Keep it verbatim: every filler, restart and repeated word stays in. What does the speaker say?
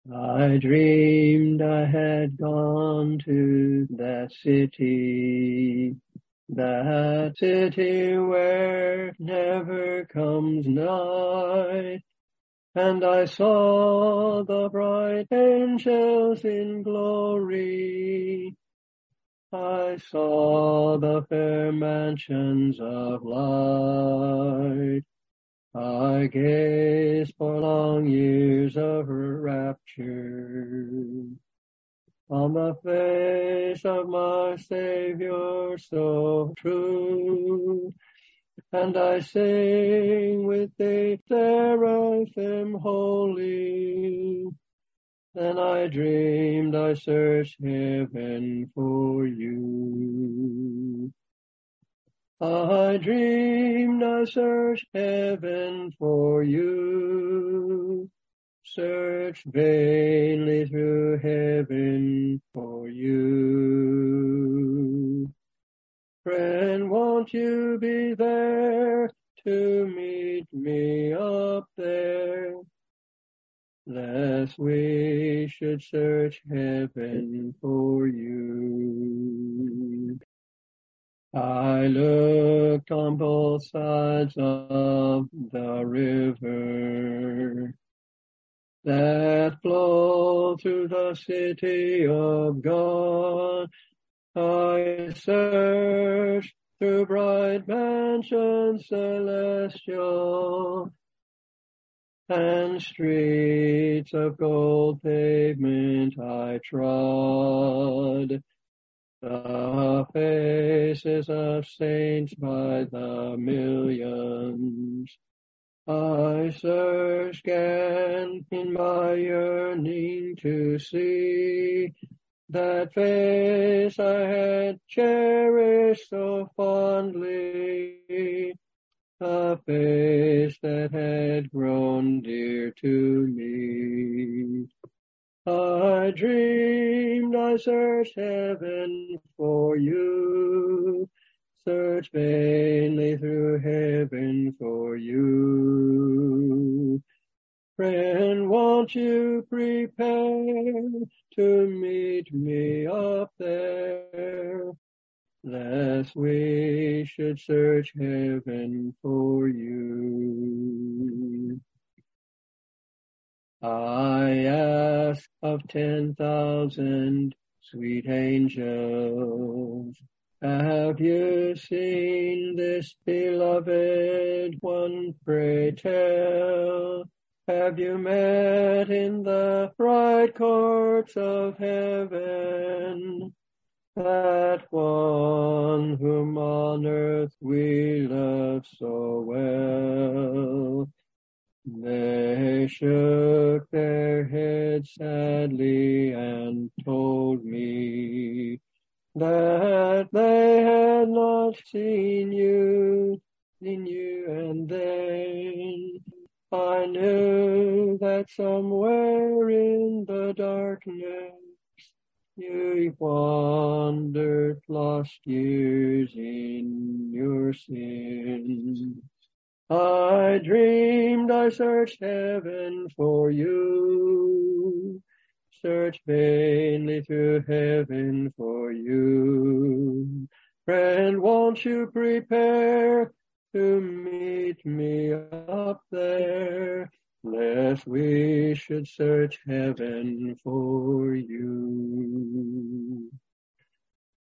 I dreamed I had gone to that city, that city where never comes night, and I saw the bright angels in glory. I saw the fair mansions of light. I gazed for long years of rapture on the face of my Savior so true, and I sing with the seraphim holy. Then I dreamed I searched heaven for you. I dreamed I searched heaven for you, searched vainly through heaven for you. Friend, won't you be there to meet me up there, lest we should search heaven for you. I looked on both sides of the river that flowed through the city of God. I searched through bright mansions celestial and streets of gold pavement I trod. The faces of saints by the millions I searched again in my yearning to see that face I had cherished so fondly, a face that had grown dear to me. I dreamed I searched heaven for you, searched vainly through heaven for you. Friend, won't you prepare to meet me up there, lest we should search heaven for you. I ask of ten thousand sweet angels, have you seen this beloved one, pray tell? Have you met in the bright courts of heaven that one whom on earth we love so well? They shook their heads sadly and told me that they had not seen you, seen you, and then I knew that somewhere in the darkness you wandered lost years in your sin. I dreamed I searched heaven for you, searched vainly through heaven for you. Friend, won't you prepare to meet me up there, lest we should search heaven for you.